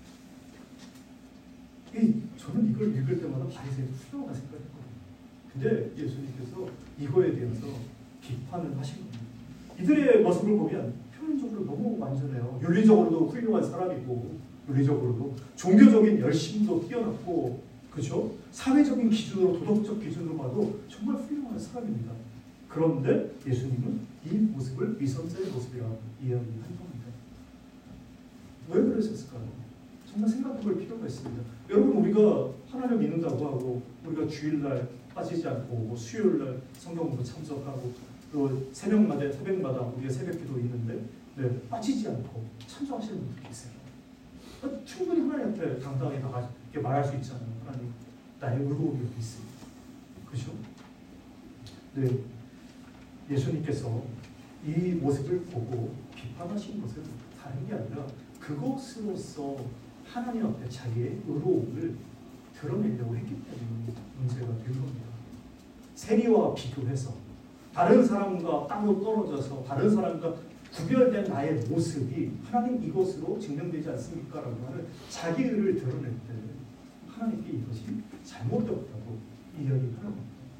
저는 이걸 읽을 때마다 바리새인이 훌륭하다 생각했거든요. 근데 예수님께서 이거에 대해서 비판을 하신 겁니다. 이들의 모습을 보면 표면적으로 너무 완전해요. 윤리적으로도 훌륭한 사람이고 윤리적으로도 종교적인 열심도 뛰어났고 그렇죠? 사회적인 기준으로 도덕적 기준으로 봐도 정말 훌륭한 사람입니다. 그런데 예수님은 이 모습을 위선자의 모습이라고 이야기한 겁니다. 왜 그러셨을까요? 정말 생각해볼 필요가 있습니다. 여러분 우리가 하나님을 믿는다고 하고 우리가 주일날 빠지지 않고 수요일날 성경 공부 참석하고 또 새벽마다 우리가 새벽기도 있는데 빠지지 않고 참석하시는 분들 계세요. 충분히 하나님 앞에 당당하게 이렇게 말할 수 있잖아요. 하나님 나의 의로움이 여기 있습니다. 그렇죠? 네, 예수님께서 이 모습을 보고 비판하신 것은 다른 게 아니라 그것으로서 하나님 앞에 자기의 의로움을 드러내려고 했기 때문에 문제가 된 겁니다. 세리와 비교해서 다른 사람과 따로 떨어져서 다른 사람과 구별된 나의 모습이 하나님 이것으로 증명되지 않습니까? 라고 하는 자기 의를 드러낼 때 하나님께 이것이 잘못되었다고 이야기하는 겁니다.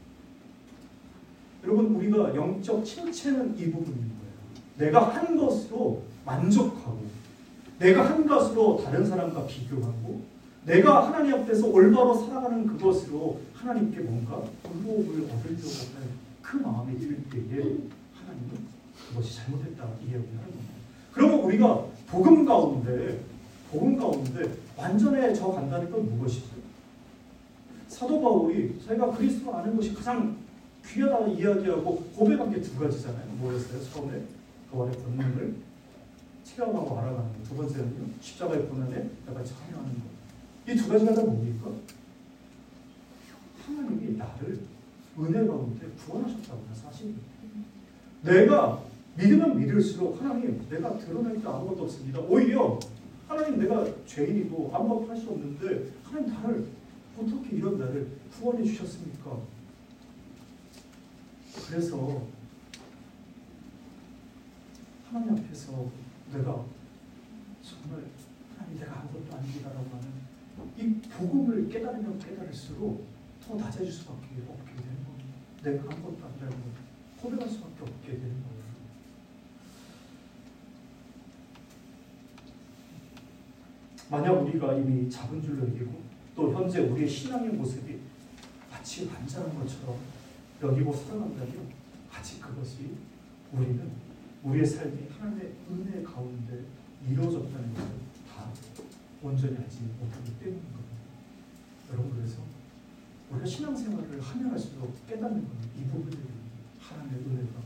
여러분 우리가 영적 침체는 이 부분인 거예요. 내가 한 것으로 만족하고 내가 한 것으로 다른 사람과 비교하고 내가 하나님 앞에서 올바로 살아가는 그것으로 하나님께 뭔가 의로움을 얻으려고 하는 그 마음이 들 때에 하나님은 그것이 잘못됐다 이야기하는 겁니다. 그러면 우리가 복음 가운데 완전해져 간다는 건 무엇이죠? 사도 바울이 자기가 그리스도를 아는 것이 가장 귀하다고 이야기하고 고백한 게 2가지잖아요. 뭐였어요? 처음에 그 안의 권능을 체험하고 알아가는 것. 2번째는요. 십자가의 고난에 내가 참여하는 것. 이 2가지가 다 뭡니까? 하나님이 나를 은혜 가운데 구원하셨다고 사실입니다. 내가 믿으면 믿을수록 하나님 내가 드러낼 게 아무것도 없습니다. 오히려 하나님 내가 죄인이고 아무것도 할 수 없는데 하나님 나를 어떻게 이런 나를 구원해 주셨습니까? 그래서 하나님 앞에서 내가 정말 하나님 내가 아무것도 아니다라고 하는 이 복음을 깨달으면 깨달을수록 더 낮아질 수밖에 없게 되는 겁니다. 내가 아무것도 아니라는 걸 고백할 수밖에 없게 되는 거예요. 만약 우리가 이미 잡은 줄로 여기고 또 현재 우리의 신앙의 모습이 마치 완전한 것처럼 여기고 살아간다면 아직 그것이 우리는 우리의 삶이 하나님의 은혜 가운데 이루어졌다는 것을 다 온전히 알지 못하기 때문인 겁니다. 여러분 그래서 우리가 신앙생활을 하면 할수록 깨닫는 것은 이 부분을 하나님의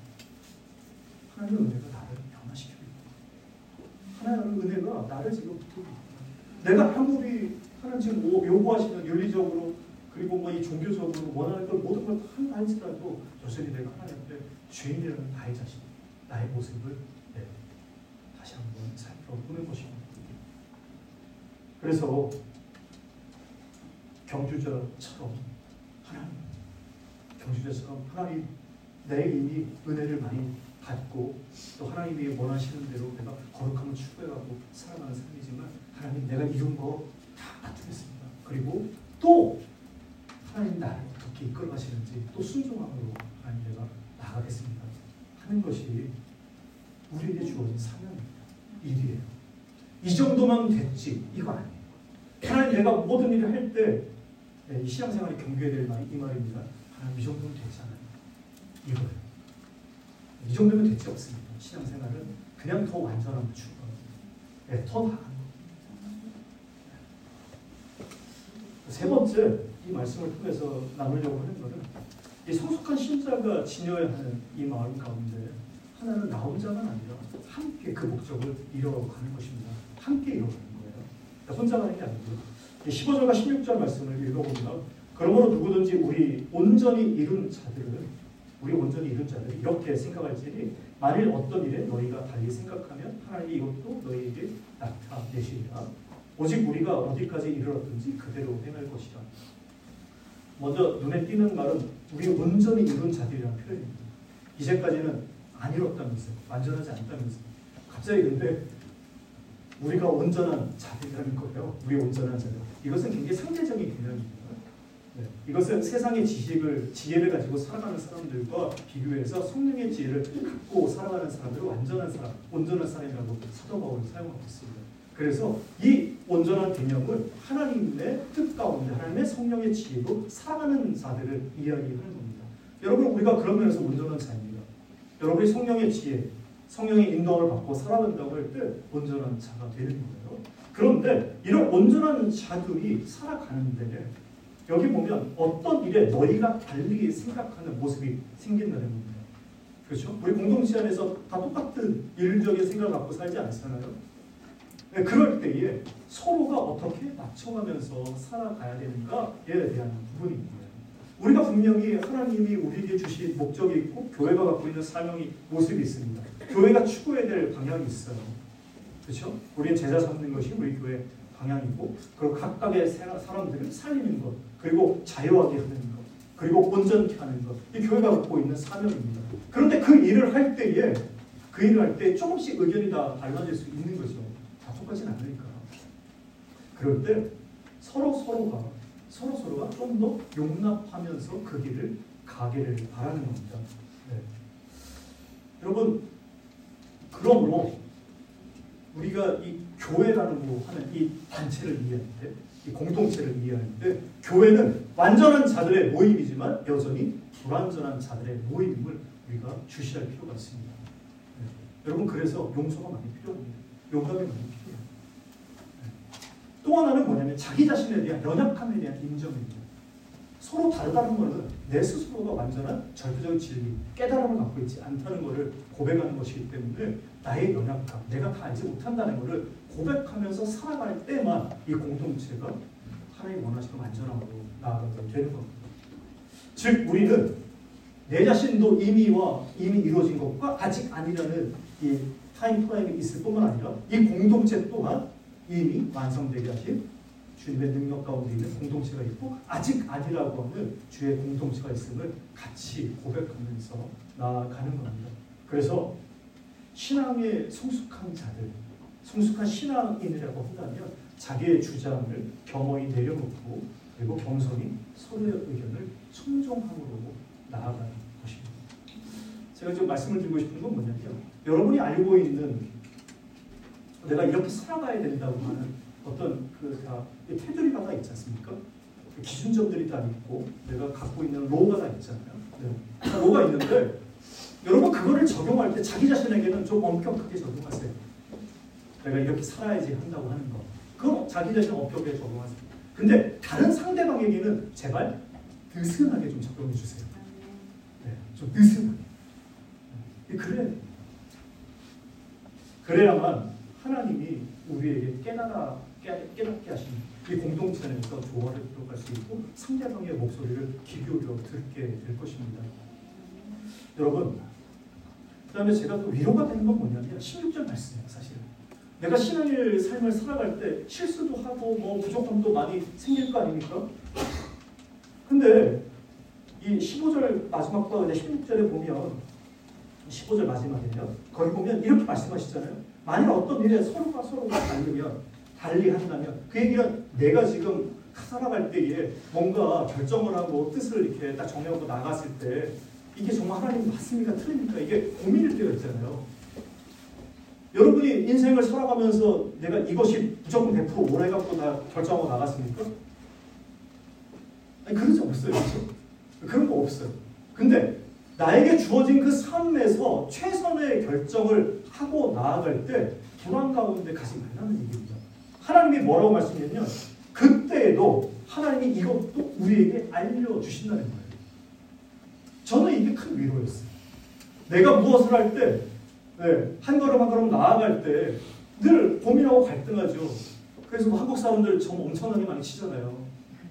은혜가 나를 변화시키고 있고 하나님의 은혜가 나를 지금 붙들고 있고 내가 아무리 하나님 지금 요구하시는 윤리적으로 그리고 뭐 이 종교적으로 원하는 걸 모든 걸 한다 할지라도 여전히 내가 하나님 앞에 죄인이라는 나의 자신, 나의 모습을 다시 한번 살펴보는 것입니다. 그래서 경주자처럼 하나님 내 이미 은혜를 많이 받고 또 하나님이 원하시는 대로 내가 거룩함을 추구해가고 살아가는 삶이지만 하나님 내가 이룬 거 다 놔두겠습니다. 그리고 또 하나님 나를 어떻게 이끌어 가시는지 또 순종함으로 하나님 내가 나아가겠습니다 하는 것이 우리에게 주어진 사명입니다. 일이에요. 이 정도만 됐지 이거 아니에요. 하나님 내가 모든 일을 할 때 이 신앙생활이 경계해야 될 말이 이 말입니다. 하나님 이 정도면 되지 않아요. 이거예요. 이 정도면 되지 않습니다. 신앙생활은 그냥 더 완전함을 추구하고 더 나아가는 겁니다. 세 번째 이 말씀을 통해서 나누려고 하는 것은 이 성숙한 신자가 지녀야 하는 이 마음 가운데 하나는 나 혼자만 아니라 함께 그 목적을 이뤄가는 것입니다. 함께 이뤄가는 거예요. 그러니까 혼자 가는 게 아니고 15절과 16절 말씀을 읽어보면 그러므로 누구든지 우리 온전히 이룬 자들이 이렇게 생각할지니 만일 어떤 일에 너희가 달리 생각하면 하나님이 이것도 너희에게 나타내시리라. 오직 우리가 어디까지 이르렀든지 그대로 행할 것이라. 먼저 눈에 띄는 말은 우리 온전히 이룬 자들이라는 표현입니다. 이제까지는 안 이뤘다면서요. 완전하지 않다면서요. 갑자기 근데 우리가 온전한 자들이라는 거예요. 우리 온전한 자들. 이것은 굉장히 상대적인 개념입니다. 이것은 세상의 지혜를 가지고 살아가는 사람들과 비교해서 성령의 지혜를 갖고 살아가는 사람들을 완전한 사람, 온전한 사람이라고 사도 바울은 사용하고 있습니다. 그래서 이 온전한 개념을 하나님의 뜻 가운데 하나님의 성령의 지혜로 살아가는 자들을 이야기하는 겁니다. 여러분 우리가 그런 면에서 온전한 자입니다. 여러분이 성령의 지혜, 성령의 인도함을 받고 살아간다고 할 때 온전한 자가 되는 거예요. 그런데 이런 온전한 자들이 살아가는데 여기 보면 어떤 일에 너희가 달리 생각하는 모습이 생긴다는 겁니다. 그렇죠? 우리 공동체 안에서 다 똑같은 일적인 생각을 갖고 살지 않잖아요. 그럴 때에 서로가 어떻게 맞춰가면서 살아가야 되는가에 대한 부분인 거예요. 우리가 분명히 하나님이 우리에게 주신 목적이 있고 교회가 갖고 있는 사명이 모습이 있습니다. 교회가 추구해야 될 방향이 있어요. 그렇죠? 우리의 제자 삼는 것이 우리 교회 방향이고 그리고 각각의 사람들을 살리는 것 그리고 자유하게 하는 것 그리고 온전케 하는 것 이 교회가 갖고 있는 사명입니다. 그런데 그 일을 할 때 조금씩 의견이 다 달라질 수 있는 거죠. 다 똑같지는 않으니까. 그럴 때 서로가 좀 더 용납하면서 그 길을 가기를 바라는 겁니다. 여러분 그러므로 우리가 이 교회라는 하는 이 단체를 이해할 때, 이 공동체를 이해할 때 교회는 완전한 자들의 모임이지만 여전히 불완전한 자들의 모임을 우리가 주시할 필요가 있습니다. 여러분 그래서 용서가 많이 필요합니다. 용납이 많이 필요해요. 또 하나는 뭐냐면 자기 자신에 대한 연약함에 대한 인정입니다. 서로 다르다는 것은 내 스스로가 완전한 절대적인 진리, 깨달음을 갖고 있지 않다는 것을 고백하는 것이기 때문에 나의 연약함, 내가 다 알지 못한다는 것을 고백하면서 살아갈 때만 이 공동체가 하나님 원하시는 완전함으로 나아가게 되는 겁니다. 즉 우리는 내 자신도 이미 이루어진 것과 아직 아니라는 이 타임 프레임이 있을 뿐만 아니라 이 공동체 또한 이미 완성되게 하신 주님의 능력 가운데 있는 공동체가 있고 아직 아니라고 하는 주의 공동체가 있음을 같이 고백하면서 나아가는 겁니다. 그래서 신앙의 성숙한 자들, 성숙한 신앙인이라고 한다면 자기의 주장을 겸허히 내려놓고 그리고 겸손히 서로의 의견을 존중함으로 나아가는 것입니다. 제가 지금 말씀을 드리고 싶은 건 뭐냐면 여러분이 알고 있는 내가 이렇게 살아가야 된다고 하는 어떤 테두리가 다 있지 않습니까? 기준점들이 다 있고 내가 갖고 있는 로가 다 있잖아요. 네. 로가 있는데 여러분 그거를 적용할 때 자기 자신에게는 좀 엄격하게 적용하세요. 내가 이렇게 살아야지 한다고 하는 거. 그건 자기 자신 엄격하게 적용하세요. 근데 다른 상대방에게는 제발 느슨하게 좀 적용해 주세요. 네, 좀 느슨하게. 그래야만 하나님이 우리에게 깨닫게 하신 이 공동체 안에서 조화를 이뤄갈 수 있고 상대방의 목소리를 귀 기울여 듣게 될 것입니다. 여러분, 그 다음에 제가 또 위로가 되는 건 뭐냐면 16절 말씀이에요. 사실은 내가 신앙의 삶을 살아갈 때 실수도 하고 뭐 부족함도 많이 생길 거 아닙니까? 근데 이 15절 마지막과 16절에 보면 15절 마지막에요. 거기 보면 이렇게 말씀하시잖아요. 만약 어떤 일에 서로가 달리 한다면 그 얘기는 내가 지금 살아갈 때에 뭔가 결정을 하고 뜻을 이렇게 딱 정해놓고 나갔을 때 이게 정말 하나님 맞습니까? 틀립니까? 이게 고민일 때가 있잖아요. 여러분이 인생을 살아가면서 내가 이것이 무조건 100% 오래 갖고 다 결정하고 나갔습니까? 아니, 그러지 않았어요. 그렇죠? 그런 거 없어요. 근데 나에게 주어진 그 삶에서 최선의 결정을 하고 나아갈 때 불안 가운데 가지 말라는 얘기입니다. 하나님이 뭐라고 말씀했냐면 그때에도 하나님이 이것도 우리에게 알려주신다는 거예요. 저는 이게 큰 위로였어요. 내가 무엇을 할 때, 한 걸음 한 걸음 나아갈 때 늘 고민하고 갈등하죠. 그래서 한국 사람들 점 엄청나게 많이 치잖아요.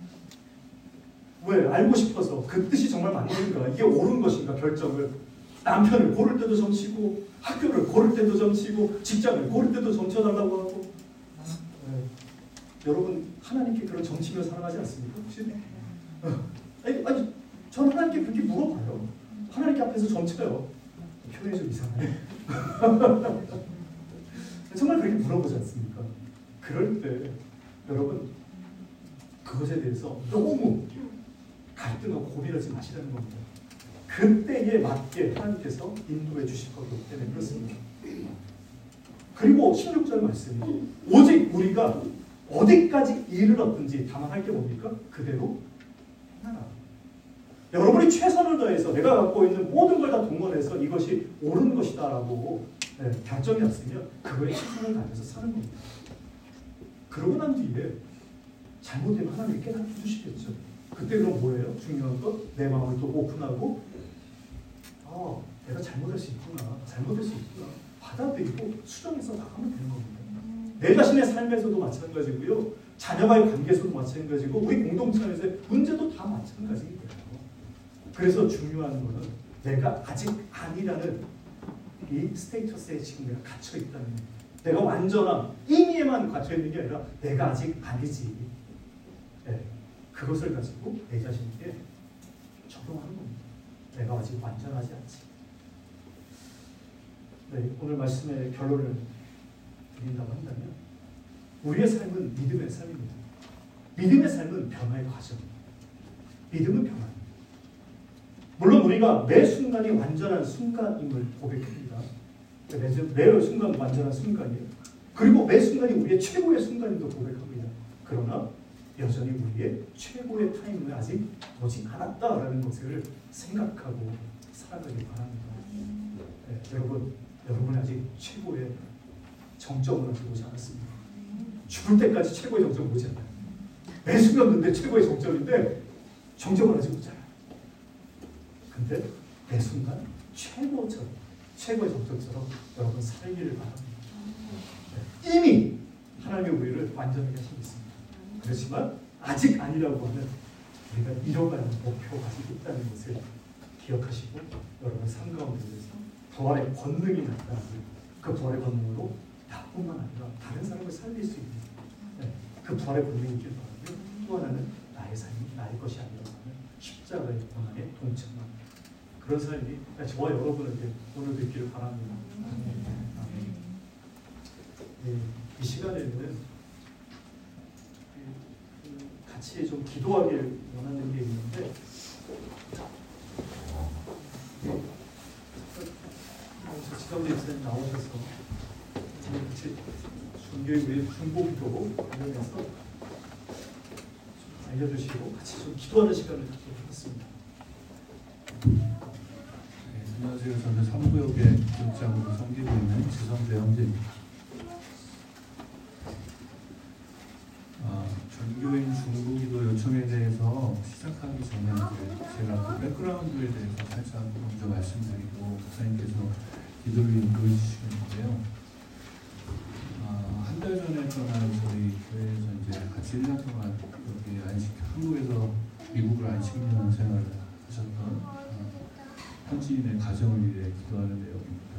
왜? 알고 싶어서 그 뜻이 정말 맞는가? 이게 옳은 것인가? 결정을 남편을 고를 때도 점치고 학교를 고를 때도 점치고 직장을 고를 때도 점쳐달라고 하고 여러분 하나님께 그런 점치며 살아가지 않습니까? 혹시? 아니 저는 하나님께 그렇게 물어봐요. 하나님께 앞에서 점쳐요. 표현이 좀 이상하네. 정말 그렇게 물어보지 않습니까? 그럴 때 여러분 그것에 대해서 너무 갈등하고 고민하지 마시라는 겁니다. 그때에 맞게 하나님께서 인도해 주실 거기 때문에 그렇습니다. 그리고 16절 말씀이 오직 우리가 어디까지 이르렀든지 다만 할 게 뭡니까? 그대로 행하라. 여러분이 최선을 다해서 내가 갖고 있는 모든 걸 다 동원해서 이것이 옳은 것이다 라고 결정이 났으면 그거에 최선을 다해서 사는 겁니다. 그러고 난 뒤에 잘못되면 하나님이 깨닫게 해주시겠죠. 그때 그럼 뭐예요? 중요한 건 내 마음을 또 오픈하고 내가 잘못할 수 있구나. 받아들이고 수정해서 나가면 되는 겁니다. 내 자신의 삶에서도 마찬가지고요. 자녀와의 관계에서도 마찬가지고 우리 공동체 안에서의 문제도 다 마찬가지예요. 그래서 중요한 거는 내가 아직 아니라는 이 스테이터스에 지금 내가 갇혀 있다는 거예요. 내가 완전한 의미에만 갇혀 있는 게 아니라 내가 아직 아니지. 그것을 가지고 내 자신에게 적용하는 겁니다. 내가 아직 완전하지 않지. 오늘 말씀의 결론을 드린다고 한다면 우리의 삶은 믿음의 삶입니다. 믿음의 삶은 변화의 과정입니다. 믿음은 변화입니다. 물론 우리가 매 순간이 완전한 순간임을 고백합니다. 매 순간 완전한 순간이에요. 그리고 매 순간이 우리의 최고의 순간임도 고백합니다. 그러나 여전히 우리의 최고의 타임은 아직 오지 않았다라는 것을 생각하고 살아가길 바랍니다. 여러분이 아직 최고의 정점을 아직 오지 않았습니다. 죽을 때까지 최고의 정점을 오지 않아요. 매 순간 근데 최고의 정점인데 정점을 아직 오지 않아요. 근데 매 순간 최고의 정점처럼 여러분 살기를 바랍니다. 이미 하나님의 우리를 완전하게 하시고 있습니다. 그렇지만 아직 아니라고 하는 우리가 이뤄가는 목표가 가지고 있다는 것을 기억하시고 여러분 삶 가운데서 부활의 권능이 나타나고 그 부활의 권능으로 나뿐만 아니라 다른 사람을 살릴 수 있는 그 부활의 권능이 있길 바라고요. 또 하나는 나의 삶이 나의 것이 아니라 십자가의 고난에 동참하는 그런 삶이 저와 여러분에게 오늘도 있기를 바랍니다. 아멘. 이 시간에는 같이 좀 기도하길 원하는 게 있는데 지성대 목사님 나오셔서 같이 중교회의 중보기도 관련해서 좀 알려주시고 같이 좀 기도하는 시간을 갖도록 하겠습니다. 안녕하세요. 저는 삼구역의 교육장으로 섬기고 있는 지성대 형제입니다. 전교인 중보기도 요청에 대해서 시작하기 전에 제가 그 백그라운드에 대해서 살짝 먼저 말씀드리고 목사님께서 기도를 인도해 주시는데요. 한 달 전에 떠난 저희 교회에서 이제 같이 1년 동안 여기 한국에서 미국으로 안식년 생활을 하셨던 현지인의 가정을 위해 기도하는 내용입니다.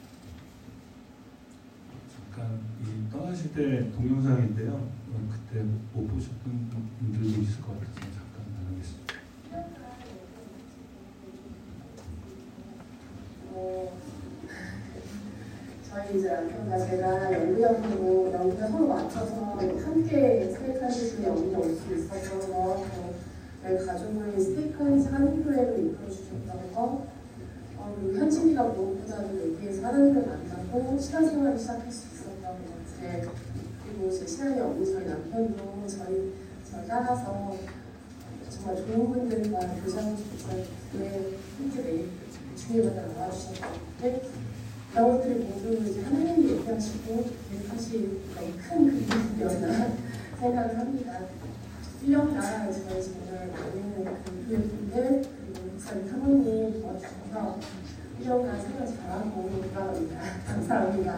잠깐 이 떠나실 때 동영상인데요. 그때 못 보셨던 분들도 있을 것 같아서 잠깐 나누겠습니다. 저희 이제 남편과 제가 연구연구로 연구에 서로 맞춰서 함께 스테이크 한식 연구에 올 수 있었던 저희 가족을 스테이크 한식 한인교회로 이끌어주셨던 거 그리고 현진이가 무엇보다도 여기에서 하나님을 만나고 신앙생활을 시작할 수 있었던 것들 그리고 제 신앙의 없는 저희 남편도 저희 따라서 정말 좋은 분들과 교장을 교회 함께 매일 주님마다 나와주셨는데 그런 것들이 모두 이제 하나님이 얘기하시고 사실 너무 큰 그림이었나 생각을 합니다. 1년간 저희 정말 많은 그 교회분들 그리고 목사님 사모님 도와주셔서 1년간 생활 잘하고 돌아갑니다. 감사합니다.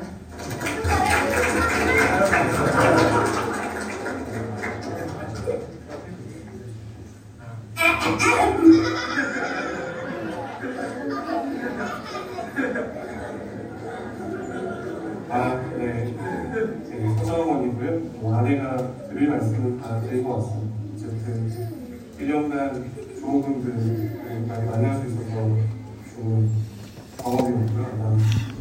네. 서정원이고요. 아내가 드릴 말씀을 다 드리고 왔습니다. 어쨌든 1년간 좋은 분들 많이 만날 수 있어서 좋은 경험이었고요.